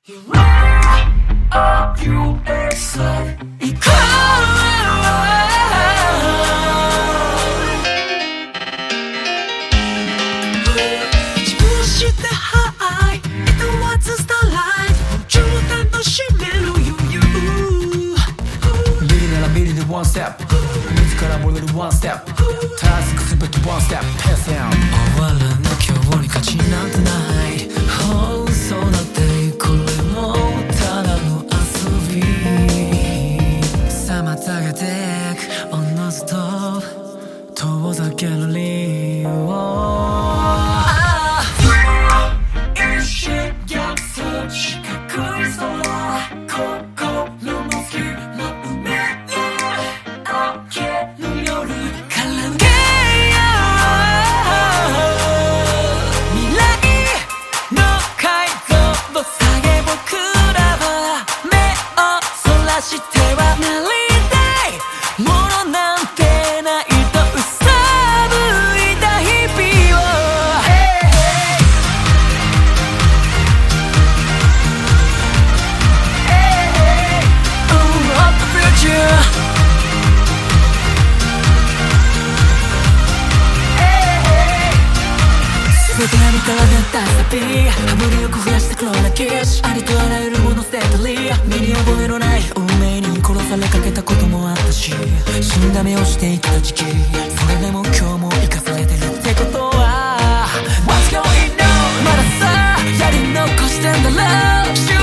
One step 自ら戻る One step タスクすべき One step Pass down 終わらぬ今日に価値なんてない、oh そうなってこれもただの遊び妨げてくおのずと遠ざける理由を全て何から出たサビ羽振りよく増やした黒なキッシュありとあらゆるもの捨てたり身に覚えのない運命に殺されかけたこともあったし死んだ目をして生きた時期それでも今日も生かされてるってことは What's going on まださやり残してんだろう